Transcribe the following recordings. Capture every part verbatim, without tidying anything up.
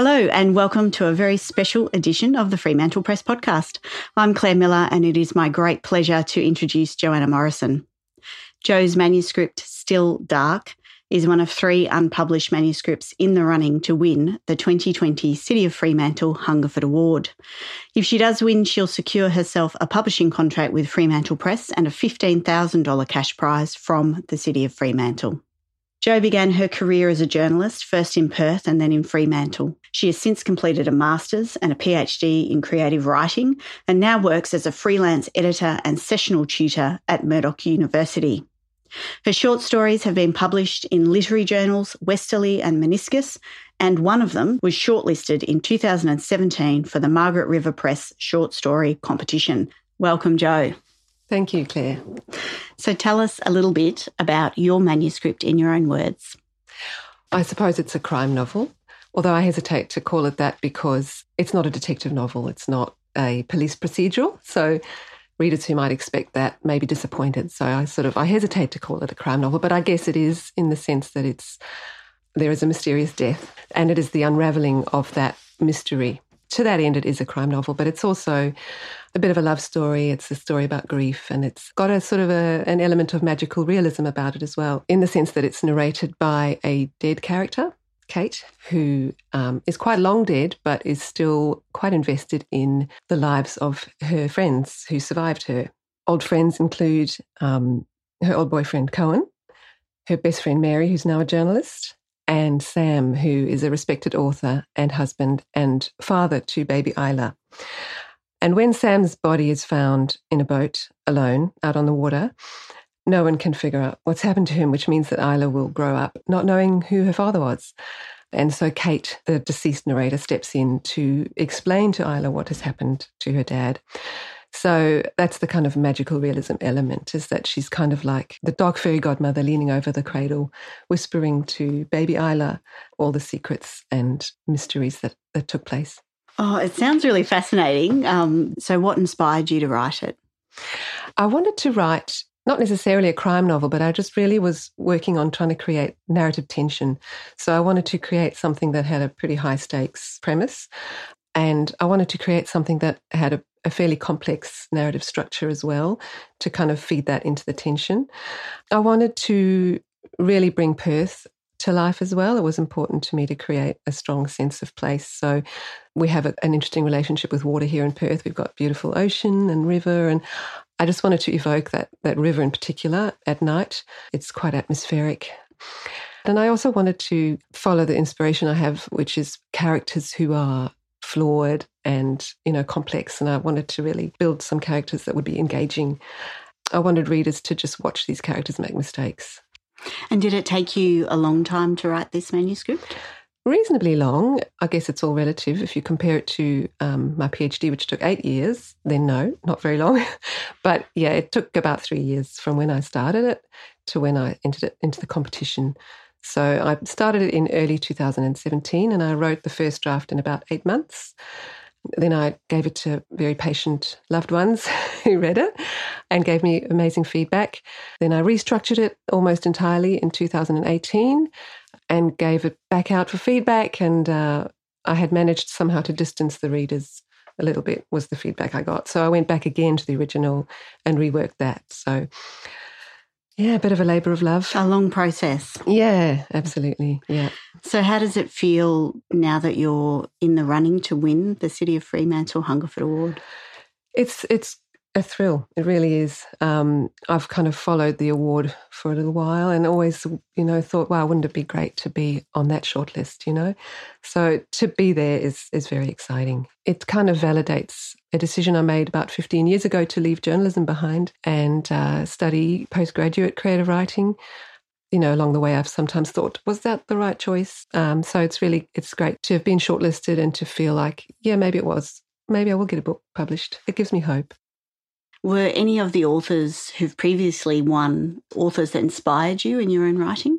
Hello and welcome to a very special edition of the Fremantle Press podcast. I'm Claire Miller and it is my great pleasure to introduce Joanna Morrison. Jo's manuscript, Still Dark, is one of three unpublished manuscripts in the running to win the twenty twenty City of Fremantle Hungerford Award. If she does win, she'll secure herself a publishing contract with Fremantle Press and a fifteen thousand dollars cash prize from the City of Fremantle. Jo began her career as a journalist, first in Perth and then in Fremantle. She has since completed a master's and a PhD in creative writing and now works as a freelance editor and sessional tutor at Murdoch University. Her short stories have been published in literary journals Westerly and Meniscus, and one of them was shortlisted in two thousand seventeen for the Margaret River Press Short Story Competition. Welcome, Jo. Thank you, Claire. So tell us a little bit about your manuscript in your own words. I suppose it's a crime novel, although I hesitate to call it that because it's not a detective novel. It's not a police procedural. So readers who might expect that may be disappointed. So I sort of, I hesitate to call it a crime novel, but I guess it is in the sense that it's, there is a mysterious death and it is the unravelling of that mystery. To that end, it is a crime novel, but it's also a bit of a love story. It's a story about grief and it's got a sort of a, an element of magical realism about it as well, in the sense that it's narrated by a dead character, Kate, who um, is quite long dead, but is still quite invested in the lives of her friends who survived her. Old friends include um, her old boyfriend, Cohen, her best friend, Mary, who's now a journalist, and Sam, who is a respected author and husband and father to baby Isla. And when Sam's body is found in a boat alone out on the water, no one can figure out what's happened to him, which means that Isla will grow up not knowing who her father was. And so Kate, the deceased narrator, steps in to explain to Isla what has happened to her dad. So that's the kind of magical realism element, is that she's kind of like the dog fairy godmother leaning over the cradle, whispering to baby Isla all the secrets and mysteries that, that took place. Oh, it sounds really fascinating. Um, so what inspired you to write it? I wanted to write not necessarily a crime novel, but I just really was working on trying to create narrative tension. So I wanted to create something that had a pretty high stakes premise. And I wanted to create something that had a, a fairly complex narrative structure as well to kind of feed that into the tension. I wanted to really bring Perth to life as well. It was important to me to create a strong sense of place. So we have a, an interesting relationship with water here in Perth. We've got beautiful ocean and river, and I just wanted to evoke that, that river in particular at night. It's quite atmospheric. And I also wanted to follow the inspiration I have, which is characters who are flawed and, you know, complex. And I wanted to really build some characters that would be engaging. I wanted readers to just watch these characters make mistakes. And did it take you a long time to write this manuscript? Reasonably long. I guess it's all relative. If you compare it to um, my PhD, which took eight years, then no, not very long. But yeah, it took about three years from when I started it to when I entered it into the competition. So I started it in early two thousand seventeen and I wrote the first draft in about eight months. Then I gave it to very patient loved ones who read it and gave me amazing feedback. Then I restructured it almost entirely in two thousand eighteen and gave it back out for feedback. And uh, I had managed somehow to distance the readers a little bit, was the feedback I got. So I went back again to the original and reworked that. So yeah, a bit of a labour of love. A long process. Yeah, absolutely. Yeah. So how does it feel now that you're in the running to win the City of Fremantle Hungerford Award? It's it's a thrill. It really is. Um, I've kind of followed the award for a little while and always, you know, thought, wow, wouldn't it be great to be on that shortlist, you know? So to be there is is very exciting. It kind of validates a decision I made about fifteen years ago to leave journalism behind and uh, study postgraduate creative writing. You know, along the way, I've sometimes thought, was that the right choice? Um, so it's really, it's great to have been shortlisted and to feel like, yeah, maybe it was. Maybe I will get a book published. It gives me hope. Were any of the authors who've previously won authors that inspired you in your own writing?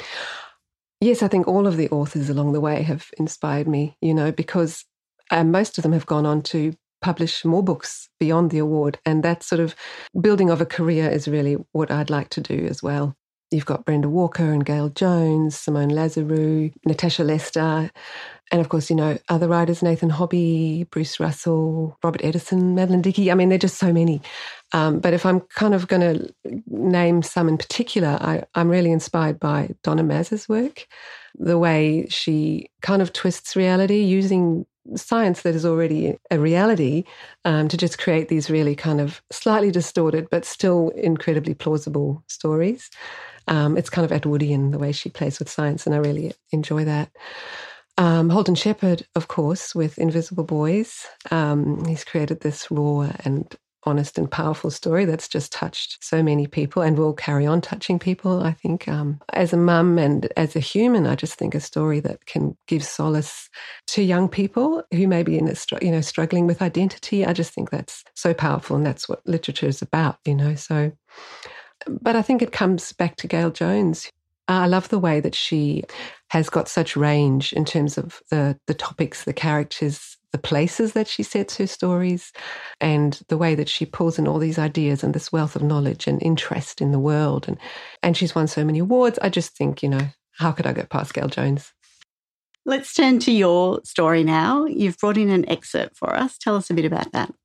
Yes, I think all of the authors along the way have inspired me, you know, because um, most of them have gone on to publish more books beyond the award. And that sort of building of a career is really what I'd like to do as well. You've got Brenda Walker and Gail Jones, Simone Lazaru, Natasha Lester, And of course, you know, other writers, Nathan Hobby, Bruce Russell, Robert Edison, Madeline Dickey. I mean, there are just so many. Um, but if I'm kind of going to name some in particular, I, I'm really inspired by Donna Maz's work, the way she kind of twists reality using science that is already a reality um, to just create these really kind of slightly distorted but still incredibly plausible stories. Um, it's kind of Atwoodian, the way she plays with science, and I really enjoy that. Um, Holden Shepherd, of course, with Invisible Boys. Um, he's created this raw and honest and powerful story that's just touched so many people and will carry on touching people, I think. Um, as a mum and as a human, I just think a story that can give solace to young people who may be in a, you know, struggling with identity. I just think that's so powerful, and that's what literature is about, you know. So, but I think it comes back to Gail Jones. I love the way that she has got such range in terms of the the topics, the characters, the places that she sets her stories, and the way that she pulls in all these ideas and this wealth of knowledge and interest in the world. And, and she's won so many awards. I just think, you know, how could I go past Gail Jones? Let's turn to your story now. You've brought in an excerpt for us. Tell us a bit about that.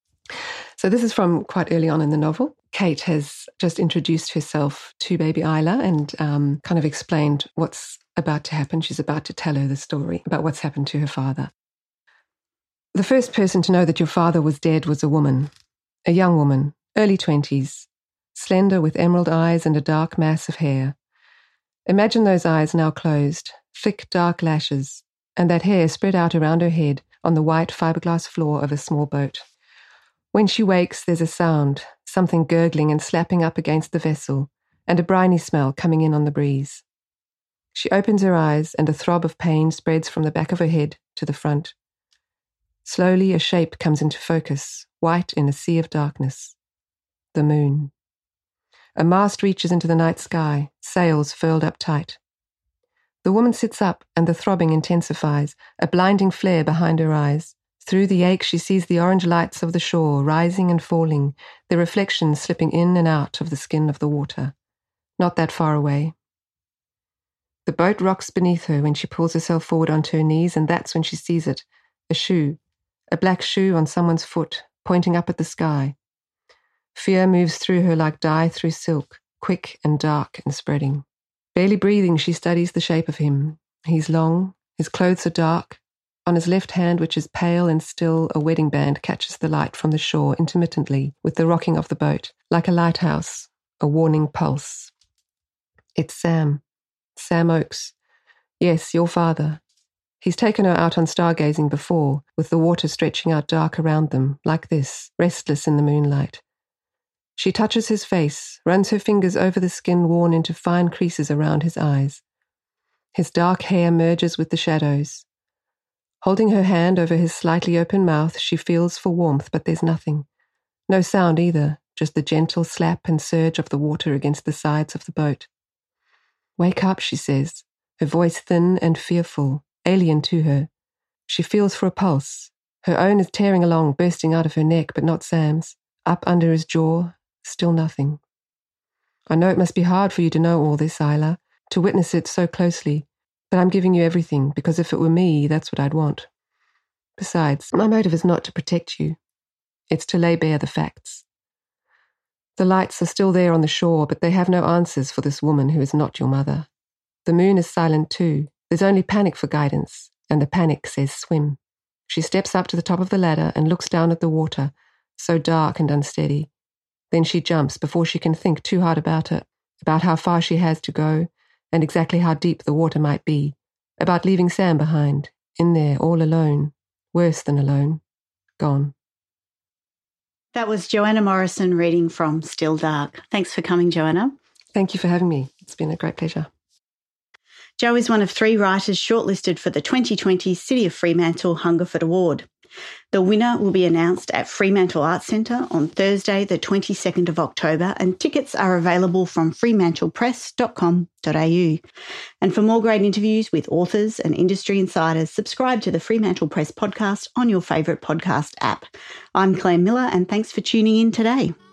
So this is from quite early on in the novel. Kate has just introduced herself to baby Isla and um, kind of explained what's about to happen. She's about to tell her the story about what's happened to her father. The first person to know that your father was dead was a woman, a young woman, early twenties, slender with emerald eyes and a dark mass of hair. Imagine those eyes now closed, thick dark lashes, and that hair spread out around her head on the white fiberglass floor of a small boat. When she wakes, there's a sound, something gurgling and slapping up against the vessel, and a briny smell coming in on the breeze. She opens her eyes, and a throb of pain spreads from the back of her head to the front. Slowly, a shape comes into focus, white in a sea of darkness. The moon. A mast reaches into the night sky, sails furled up tight. The woman sits up, and the throbbing intensifies, a blinding flare behind her eyes. Through the ache, she sees the orange lights of the shore rising and falling, their reflections slipping in and out of the skin of the water. Not that far away. The boat rocks beneath her when she pulls herself forward onto her knees, and that's when she sees it, a shoe. A black shoe on someone's foot, pointing up at the sky. Fear moves through her like dye through silk, quick and dark and spreading. Barely breathing, she studies the shape of him. He's long, his clothes are dark. On his left hand, which is pale and still, a wedding band catches the light from the shore intermittently with the rocking of the boat, like a lighthouse, a warning pulse. It's Sam. Sam Oakes. Yes, your father. He's taken her out on stargazing before, with the water stretching out dark around them, like this, restless in the moonlight. She touches his face, runs her fingers over the skin worn into fine creases around his eyes. His dark hair merges with the shadows. Holding her hand over his slightly open mouth, she feels for warmth, but there's nothing. No sound either, just the gentle slap and surge of the water against the sides of the boat. Wake up, she says, her voice thin and fearful, alien to her. She feels for a pulse. Her own is tearing along, bursting out of her neck, but not Sam's. Up under his jaw, still nothing. I know it must be hard for you to know all this, Isla, to witness it so closely, but I'm giving you everything, because if it were me, that's what I'd want. Besides, my motive is not to protect you. It's to lay bare the facts. The lights are still there on the shore, but they have no answers for this woman who is not your mother. The moon is silent too. There's only panic for guidance, and the panic says swim. She steps up to the top of the ladder and looks down at the water, so dark and unsteady. Then she jumps before she can think too hard about it, about how far she has to go, and exactly how deep the water might be, about leaving Sam behind, in there all alone, worse than alone, gone. That was Joanna Morrison reading from Still Dark. Thanks for coming, Joanna. Thank you for having me. It's been a great pleasure. Jo is one of three writers shortlisted for the twenty twenty City of Fremantle Hungerford Award. The winner will be announced at Fremantle Arts Centre on Thursday, the twenty-second of October, and tickets are available from fremantle press dot com dot a u. And for more great interviews with authors and industry insiders, subscribe to the Fremantle Press podcast on your favourite podcast app. I'm Claire Miller, and thanks for tuning in today.